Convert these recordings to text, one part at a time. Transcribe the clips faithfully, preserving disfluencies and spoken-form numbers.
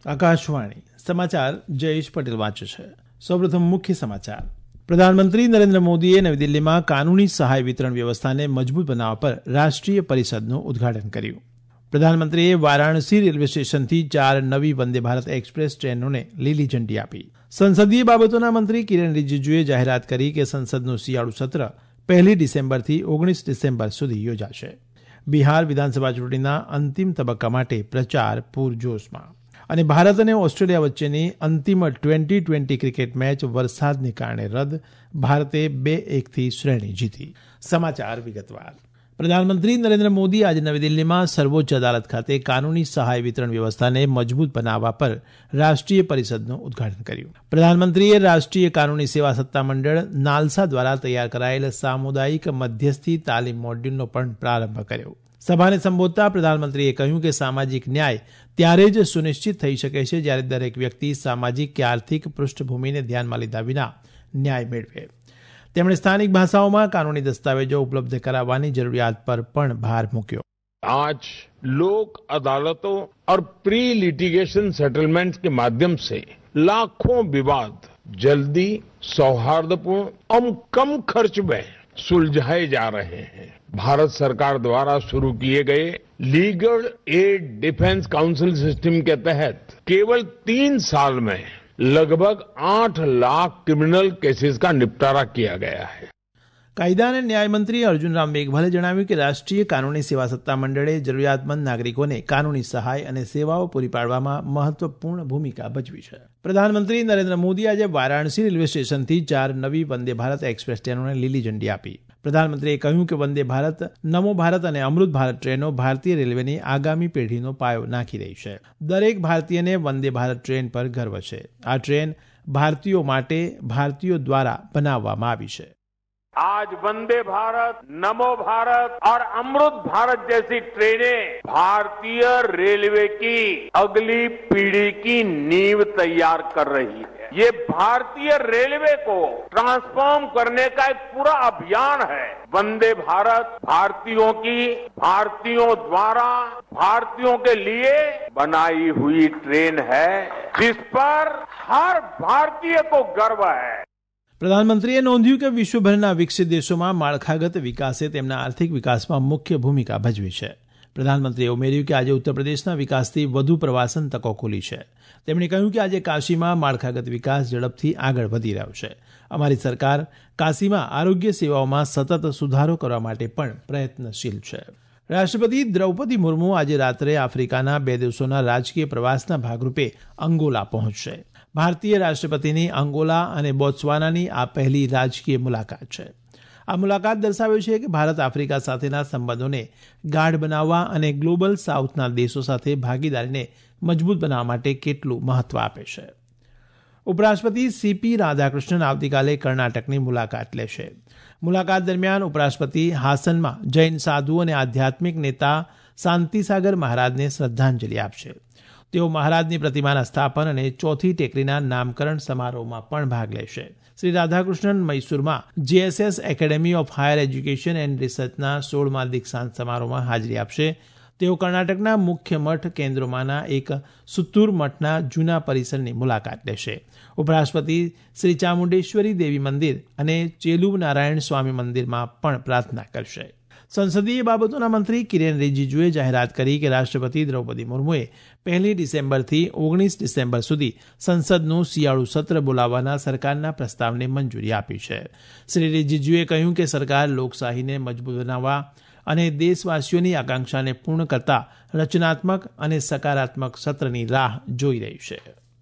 આકાશવાણી સમાચાર જયેશ પટેલ વાંચે છે. સૌપ્રથમ મુખ્ય સમાચાર. પ્રધાનમંત્રી નરેન્દ્ર મોદીએ નવી દિલ્હીમાં કાનૂની સહાય વિતરણ વ્યવસ્થાને મજબૂત બનાવવા પર રાષ્ટ્રીય પરિષદનું ઉદઘાટન કર્યું. પ્રધાનમંત્રીએ વારાણસી રેલવે સ્ટેશનથી ચાર નવી વંદે ભારત એક્સપ્રેસ ટ્રેનોને લીલી ઝંડી આપી. સંસદીય બાબતોના મંત્રી કિરેન રિજિજુએ જાહેરાત કરી કે સંસદનું શિયાળુ સત્ર પહેલી ડિસેમ્બરથી ઓગણીસ ડિસેમ્બર સુધી યોજાશે. બિહાર વિધાનસભા ચૂંટણીના અંતિમ તબક્કા માટે પ્રચાર પૂરજોશમાં. અને ભારત અને ઓસ્ટ્રેલિયા વચ્ચેની અંતિમ ટ્વેન્ટી ટ્વેન્ટી ક્રિકેટ મેચ વરસાદને કારણે રદ. ભારતે બે એકથી શ્રેણી જીતી. સમાચાર વિગતવાર. પ્રધાનમંત્રી નરેન્દ્ર મોદી આજે નવી દિલ્હીમાં સર્વોચ્ચ અદાલત ખાતે કાનૂની સહાય વિતરણ વ્યવસ્થાને મજબૂત બનાવવા પર રાષ્ટ્રીય પરિષદનું ઉદઘાટન કર્યું. પ્રધાનમંત્રીએ રાષ્ટ્રીય કાનૂની સેવા સત્તામંડળ નાલસા દ્વારા તૈયાર કરાયેલ સામુદાયિક મધ્યસ્થી તાલીમ મોડ્યુલનો પણ પ્રારંભ કર્યો. સભાને સંબોધતા પ્રધાનમંત્રીએ કહ્યું કે સામાજિક ન્યાય ત્યારે જ સુનિશ્ચિત થઈ શકે છે જ્યારે દરેક વ્યક્તિ સામાજિક કે આર્થિક પૃષ્ઠભૂમિને ધ્યાનમાં લીધા વિના ન્યાય મેળવે. તેમણે સ્થાનિક ભાષાઓમાં કાનૂની દસ્તાવેજો ઉપલબ્ધ કરાવવાની જરૂરિયાત પર પણ ભાર મૂક્યો. आज लोक अदालतों और प्री लिटिगेशन सेटलमेंट्स के माध्यम से लाखों विवाद जल्दी, सौहार्दपूर्ण और कम खर्च में सुलझाए जा रहे हैं. भारत सरकार द्वारा शुरू किए गए legal aid defence council system के तहत केवल तीन साल में लगभग आठ लाख क्रिमिनल केसेस का निपटारा किया गया है. કાયદા અને ન્યાય મંત્રી અર્જુન રામ મેઘવાલે જણાવ્યું કે રાષ્ટ્રીય કાનૂની સેવા સત્તામંડળે જરૂરિયાતમંદ નાગરિકોને કાનૂની સહાય અને સેવાઓ પૂરી પાડવામાં મહત્વપૂર્ણ ભૂમિકા ભજવી છે. પ્રધાનમંત્રી નરેન્દ્ર મોદી આજે વારાણસી રેલવે સ્ટેશનથી ચાર નવી વંદે ભારત એક્સપ્રેસ ટ્રેનોને લીલી ઝંડી આપી. પ્રધાનમંત્રીએ કહ્યું કે વંદે ભારત, નમો ભારત અને અમૃત ભારત ટ્રેનો ભારતીય રેલવેની આગામી પેઢીનો પાયો નાખી રહી છે. દરેક ભારતીયને વંદે ભારત ટ્રેન પર ગર્વ છે. આ ટ્રેન ભારતીયો માટે ભારતીયો દ્વારા બનાવવામાં આવી છે. आज वंदे भारत, नमो भारत और अमृत भारत जैसी ट्रेनें भारतीय रेलवे की अगली पीढ़ी की नींव तैयार कर रही है. ये भारतीय रेलवे को ट्रांसफॉर्म करने का एक पूरा अभियान है. वंदे भारत भारतीयों की, भारतीयों द्वारा, भारतीयों के लिए बनाई हुई ट्रेन है जिस पर हर भारतीय को गर्व है. પ્રધાનમંત્રીએ નોંધ્યું કે વિશ્વભરના વિકસિત દેશોમાં માળખાગત વિકાસે તેમના આર્થિક વિકાસમાં મુખ્ય ભૂમિકા ભજવી છે. પ્રધાનમંત્રીએ ઉમેર્યું કે આજે ઉત્તર પ્રદેશના વિકાસથી વધુ પ્રવાસન તકો ખુલી છે. તેમણે કહ્યું કે આજે કાશીમાં માળખાગત વિકાસ ઝડપથી આગળ વધી રહ્યો છે. અમારી સરકાર કાશીમાં આરોગ્ય સેવાઓમાં સતત સુધારો કરવા માટે પણ પ્રયત્નશીલ છે. રાષ્ટ્રપતિ દ્રૌપદી મુર્મુ આજે રાત્રે આફ્રિકાના બે દિવસોના રાજકીય પ્રવાસના ભાગરૂપે અંગોલા પહોંચશે. ભારતીય રાષ્ટ્રપતિની અંગોલા અને બોત્સવાનાની આ પહેલી રાજકીય મુલાકાત છે. આ મુલાકાત દર્શાવે છે કે ભારત આફ્રિકા સાથેના સંબંધોને ગાઢ બનાવવા અને ગ્લોબલ સાઉથના દેશો સાથે ભાગીદારીને મજબૂત બનાવવા માટે કેટલું મહત્વ આપે છે. ઉપરાષ્ટ્રપતિ સીપી રાધાકૃષ્ણન આવતીકાલે કર્ણાટકની મુલાકાત લેશે. મુલાકાત દરમિયાન ઉપરાષ્ટ્રપતિ હાસનમાં જૈન સાધુ અને આધ્યાત્મિક નેતા શાંતિસાગર મહારાજને શ્રદ્ધાંજલિ આપશે. તેઓ મહારાજની પ્રતિમાના સ્થાપન અને ચોથી ટેકરીના નામકરણ સમારોહમાં પણ ભાગ લેશે. શ્રી રાધાકૃષ્ણન મૈસૂરમાં JSS academy of higher education and રિસર્ચના સોળમા દીક્ષાંત સમારોહમાં હાજરી આપશે. તેઓ કર્ણાટકના મુખ્ય મઠ કેન્દ્રોમાંના એક સુત્તુર મઠના જૂના પરિસરની મુલાકાત લેશે. ઉપરાષ્ટ્રપતિ શ્રી ચામુંડેશ્વરી દેવી મંદિર અને ચેલુવ નારાયણ સ્વામી મંદિરમાં પણ પ્રાર્થના કરશે. સંસદીય બાબતોના મંત્રી કિરેન રિજિજુએ જાહેરાત કરી કે રાષ્ટ્રપતિ દ્રૌપદી મુર્મુએ પહેલી ડિસેમ્બરથી ઓગણીસ ડિસેમ્બર સુધી સંસદનું શિયાળુ સત્ર બોલાવવાના સરકારના પ્રસ્તાવને મંજૂરી આપી છે. શ્રી રિજિજુએ કહ્યું કે સરકાર લોકશાહીને મજબૂત બનાવવા અને દેશવાસીઓની આકાંક્ષાને પૂર્ણ કરતા રચનાત્મક અને સકારાત્મક સત્રની રાહ જોઈ રહી છે.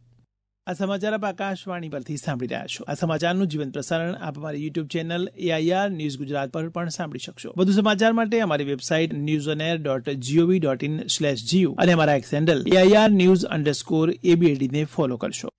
આ સમાચાર આપ આકાશવાણી પરથી સાંભળી રહ્યા છો. આ સમાચારનું જીવંત પ્રસારણ આપ અમારી YouTube channel AIR news Gujarat પર પણ સાંભળી શકશો. વધુ સમાચાર માટે અમારી website news on air dot gov dot in slash GU અને અમારા X handle AIR news underscore એબીએડીને ફોલો કરશો.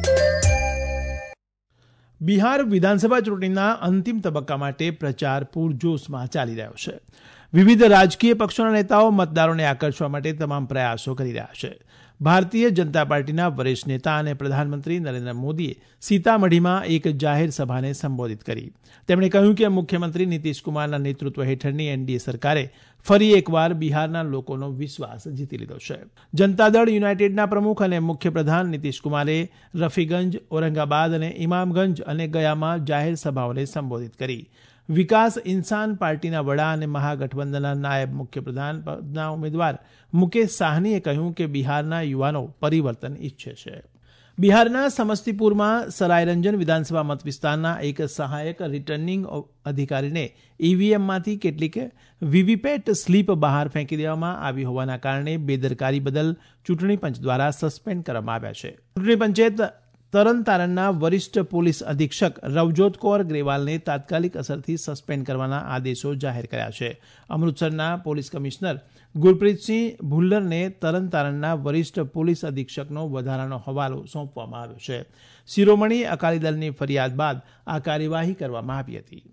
બિહાર વિધાનસભા ચૂંટણીના અંતિમ તબક્કા માટે પ્રચાર પૂરજોશમાં ચાલી રહ્યો છે. વિવિધ રાજકીય પક્ષોના નેતાઓ મતદારોને આકર્ષવા માટે તમામ પ્રયાસો કરી રહ્યા છે. ભારતીય જનતા પાર્ટીના વરિષ્ઠ નેતા અને પ્રધાનમંત્રી નરેન્દ્ર મોદીએ સીતામઢીમાં એક જાહેર સભાને સંબોધિત કરી. તેમણે કહ્યું કે મુખ્યમંત્રી નીતિશકુમારના નેતૃત્વ હેઠળની એનડીએ સરકારે ફરી એકવાર બિહારના લોકોનો વિશ્વાસ જીતી લીધો છે. જનતાદળ યુનાઇટેડના પ્રમુખ અને મુખ્યપ્રધાન નીતિશકુમારે રફીગંજ, ઔરંગાબાદ અને ઇમામગંજ અને ગયામાં જાહેર સભાઓને સંબોધિત કરી. વિકાસ ઇન્સાન પાર્ટીના વડા અને મહાગઠબંધનના નાયબ મુખ્યપ્રધાન પદના ઉમેદવાર મુકેશ સાહનીએ કહ્યું કે બિહારના યુવાનો પરિવર્તન ઈચ્છે છે. બિહારના સમસ્તીપુરમાં સરાયરંજન વિધાનસભા મત વિસ્તારના એક સહાયક રિટર્નિંગ અધિકારીને ઈવીએમમાંથી કેટલીક વીવીપેટ સ્લીપ બહાર ફેંકી દેવામાં આવી હોવાના કારણે બેદરકારી બદલ ચૂંટણી પંચ દ્વારા સસ્પેન્ડ કરવામાં આવ્યા છે. ચૂંટણી પંચે તરણતારણના વરિષ્ઠ પોલીસ અધિક્ષક રવજોત કૌર ગ્રેવાલને તાત્કાલિક અસરથી સસ્પેન્ડ કરવાના આદેશો જાહેર કર્યા છે. અમૃતસરના પોલીસ કમિશનર ગુરપ્રીતસિંહ ભુલ્લરને તરણતારણના વરિષ્ઠ પોલીસ અધિક્ષકનો વધારાનો હવાલો સોંપવામાં આવ્યો છે. શિરોમણી અકાલી દળની ફરિયાદ બાદ આ કાર્યવાહી કરવામાં આવી હતી.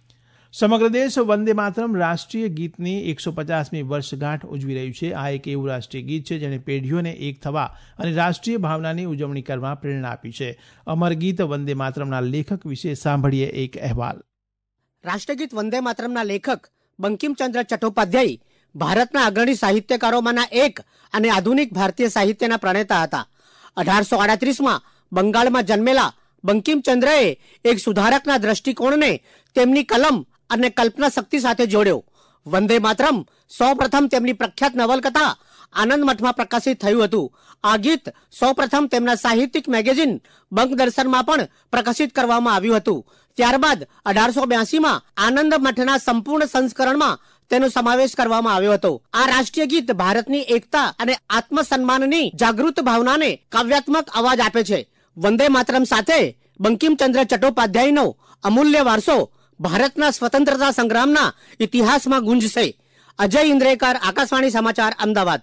સમગ્ર દેશ વંદે માતરમ રાષ્ટ્રીય ગીતની એકસો પચાસમી વર્ષગાંઠ ઉજવી રહ્યું છે. આ એક એવું રાષ્ટ્રીય ગીત છે જેણે પેઢીઓને એક થવા અને રાષ્ટ્રીય ભાવનાની ઉજવણી કરવા પ્રેરણા આપી છે. અમર ગીત વંદે માતરમના લેખક વિશે સાંભળીએ એક અહેવાલ. રાષ્ટ્રગીત વંદે માતરમના લેખક બંકિમચંદ્ર ચટ્ટોપાધ્યાય ભારતના અગ્રણી સાહિત્યકારોમાંના એક અને આધુનિક ભારતીય સાહિત્યના પ્રણેતા હતા. અઢારસો આડત્રીસમાં બંગાળમાં જન્મેલા બંકિમચંદ્રએ એક સુધારકના દ્રષ્ટિકોણને તેમની કલમ અને કલ્પના શક્તિ સાથે જોડ્યો. વંદે માતરમ સૌ પ્રથમ તેમની પ્રખ્યાત નવલકથા આનંદ મઠમાં પ્રકાશિત થયું હતું. આ ગીત સૌ પ્રથમ તેમના સાહિત્યિક મેગેઝિન બંકદર્શનમાં પણ પ્રકાશિત કરવામાં આવ્યું હતું. ત્યારબાદ અઢારસો બ્યાસીમાં આનંદ મઠના સંપૂર્ણ સંસ્કરણમાં તેનો સમાવેશ કરવામાં આવ્યો હતો. આ રાષ્ટ્રીય ગીત ભારતની એકતા અને આત્મસન્માનની જાગૃત ભાવનાને કાવ્યાત્મક અવાજ આપે છે. વંદે માતરમ સાથે બંકિમચંદ્ર ચટ્ટોપાધ્યાયનો અમૂલ્ય વારસો ભારતના સ્વતંત્રતા સંગ્રામના ઇતિહાસમાં ગુંજશે. અજય ઇન્દ્રેકર, આકાશવાણી સમાચાર, અમદાવાદ.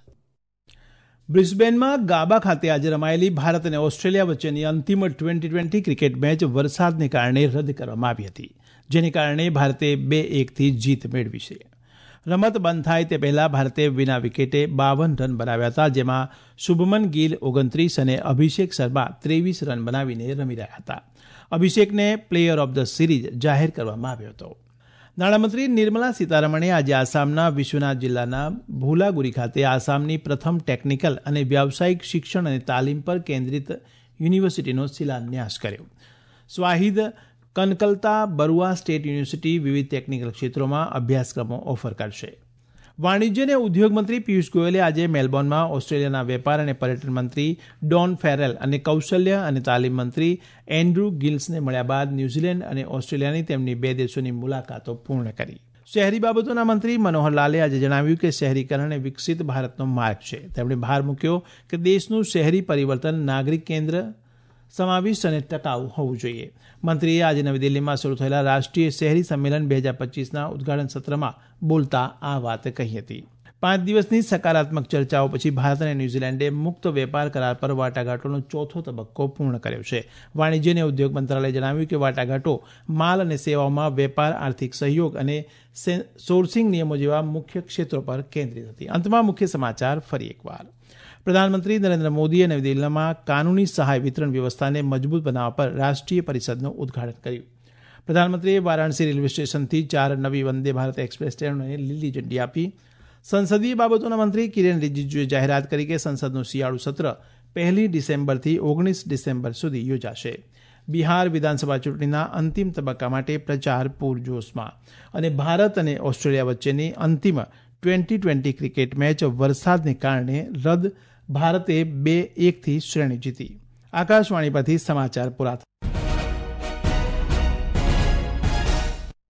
બ્રિસ્બેનમાં ગાબા ખાતે આજે રમાયેલી ભારત અને ઓસ્ટ્રેલિયા વચ્ચેની અંતિમ ટ્વેન્ટી ટ્વેન્ટી ક્રિકેટ મેચ વરસાદને કારણે રદ કરવામાં આવી હતી, જેને કારણે ભારતે બે એકથી જીત મેળવી છે. રમત બંધ થાય તે પહેલા ભારતે વિના વિકેટે બાવન રન બનાવ્યા હતા, જેમાં શુભમન ગિલ ઓગણત્રીસ અને અભિષેક શર્મા ત્રેવીસ રન બનાવીને રમી રહ્યા હતા. અભિષેકને પ્લેયર ઓફ ધ સિરીઝ જાહેર કરવામાં આવ્યો હતો. નાણામંત્રી નિર્મલા સીતારમણે આજે આસામના વિશ્વનાથ જિલ્લાના ભૂલાગુરી ખાતે આસામની પ્રથમ ટેકનિકલ અને વ્યાવસાયિક શિક્ષણ અને તાલીમ પર કેન્દ્રિત યુનિવર્સિટીનો શિલાન્યાસ કર્યો. સ્વાહિદ કનકલતા બરુઆ સ્ટેટ યુનિવર્સિટી વિવિધ ટેકનિકલ ક્ષેત્રોમાં અભ્યાસક્રમો ઓફર કરશે. વાણિજ્ય અને ઉદ્યોગ મંત્રી પિયુષ ગોયલે આજે મેલબોર્નમાં ઓસ્ટ્રેલિયાના વેપાર અને પર્યટન મંત્રી ડોન ફેરેલ અને કૌશલ્ય અને તાલીમ મંત્રી એન્ડ્રુ ગિલ્સને મળ્યા બાદ ન્યૂઝીલેન્ડ અને ઓસ્ટ્રેલિયાની તેમની બે દેશોની મુલાકાતો પૂર્ણ કરી. શહેરી બાબતોના મંત્રી મનોહર લાલે આજે જણાવ્યું કે શહેરીકરણ એ વિકસિત ભારતનો માર્ગ છે. તેમણે ભાર મૂક્યો કે દેશનું શહેરી પરિવર્તન નાગરિક કેન્દ્ર, સમાવિષ્ટ અને ટકાઉ હોવું જોઈએ. મંત્રીએ આજે નવી દિલ્હીમાં શરૂ થયેલા રાષ્ટ્રીય શહેરી સંમેલન બે હજાર પચીસના ઉદઘાટન સત્રમાં બોલતા આ વાત કહી હતી. પાંચ દિવસની સકારાત્મક ચર્ચાઓ પછી ભારત અને ન્યૂઝીલેન્ડે મુક્ત વેપાર કરાર પર વાટાઘાટોનો ચોથો તબક્કો પૂર્ણ કર્યો છે. વાણિજ્ય અને ઉદ્યોગ મંત્રાલયે જણાવ્યું કે વાટાઘાટો માલ અને સેવાઓમાં વેપાર, આર્થિક સહયોગ અને સોર્સિંગ નિયમો જેવા મુખ્ય ક્ષેત્રો પર કેન્દ્રિત હતી. અંતમાં મુખ્ય સમાચાર ફરી એકવાર. પ્રધાનમંત્રી નરેન્દ્ર મોદીએ નવી દિલ્હીમાં કાનૂની સહાય વિતરણ વ્યવસ્થાને મજબૂત બનાવવા પર રાષ્ટ્રીય પરિષદનું ઉદઘાટન કર્યું. પ્રધાનમંત્રીએ વારાણસી રેલવે સ્ટેશનથી ચાર નવી વંદે ભારત એક્સપ્રેસ ટ્રેનોને લીલી ઝંડી આપી. સંસદીય બાબતોના મંત્રી કિરેન રિજિજુએ જાહેરાત કરી કે સંસદનું શિયાળુ સત્ર પહેલી ડિસેમ્બરથી ઓગણીસ ડિસેમ્બર સુધી યોજાશે. બિહાર વિધાનસભા ચૂંટણીના અંતિમ તબક્કા માટે પ્રચાર પૂરજોશમાં. અને ભારત અને ઓસ્ટ્રેલિયા વચ્ચેની અંતિમ ટ્વેન્ટી ટ્વેન્ટી ક્રિકેટ મેચ વરસાદને કારણે રદ. ભારતે બે એકથી શ્રેણી જીતી. આકાશવાણી પરથી સમાચાર પૂરા.